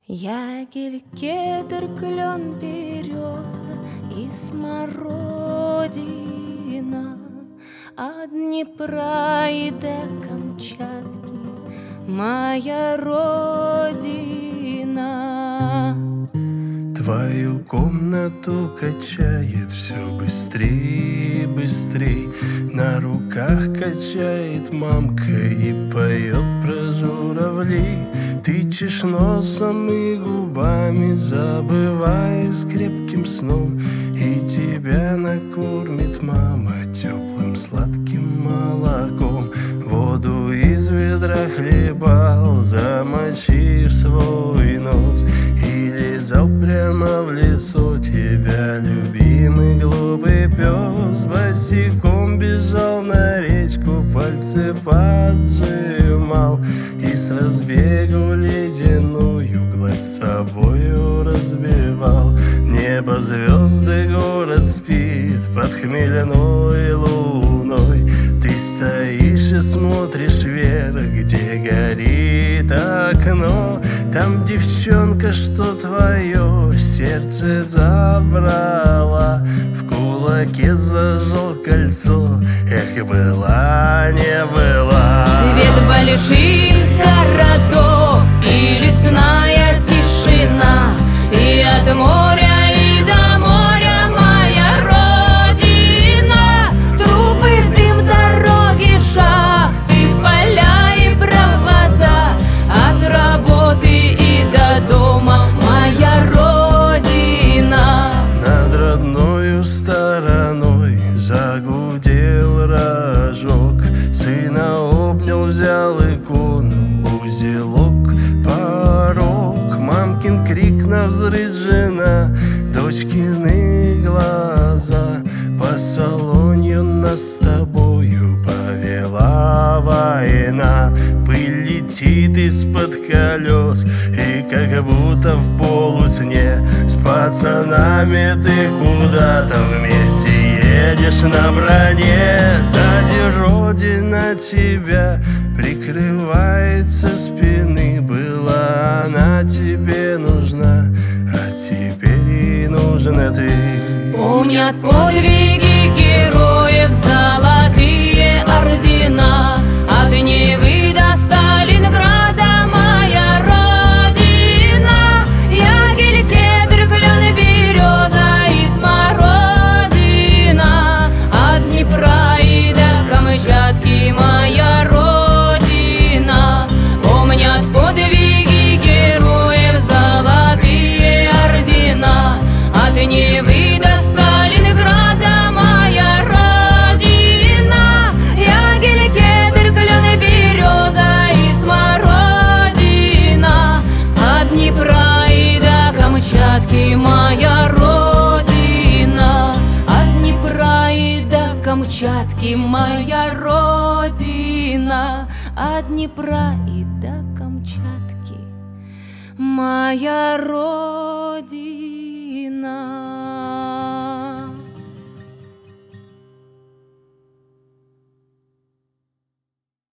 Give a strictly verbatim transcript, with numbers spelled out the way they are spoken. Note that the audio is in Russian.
Ягель, кедр, клен, береза и смородина, от Днепра и до Камчатки моя родина. Твою комнату качает все быстрее и быстрее, на руках качает мамка и поет про журавлей. Тычешь носом и губами, забываясь крепким сном, и тебя накормит мама теплым сладким молоком. Воду из ведра хлебал, замочишь свой нос, и лизал прямо в лицо тебя любимый глупый пес. Босиком бежал на речку, пальцы поджимал, и с разбегу ледяную гладь собою разбивал. Небо, звезды, город спит под хмельной луной. Ты стоишь и смотришь вверх, где горит окно. Там девчонка, что твое сердце забрала, в кулаке зажал кольцо. Эх, была, не была. Свет больших городов и лесная тишина, и от моря и до моря моя родина. Трубы, дым, дороги, шахты, поля и провода, от работы и до дома моя родина. Над родною стороной загудел рожок, сына обнял, взял икону, узелок, порог. Мамкин крик навзрыд, жена, дочкины глаза. По салонью нас с тобою повела война. Пыль летит из-под колес, и как будто в полусне с пацанами ты куда-то вместе едешь на броне. Сзади родина тебя прикрывает со спины. Была она тебе нужна, а теперь и нужна ты. Помнят подвиги героев золотые ордена, от Невы до Сталинграда моя родина. Ягель, кедр, клен, береза и смородина, от Днепра и до Камчатки моя родина. Помнят подвиги героев золотые ордена, от Невы до Сталинграда моя родина. Ягель, кедр, клен, береза и смородина, от Днепра и до Камчатки моя родина. От Днепра и до Камчатки моя родина. От Днепра и до Камчатки моя родина.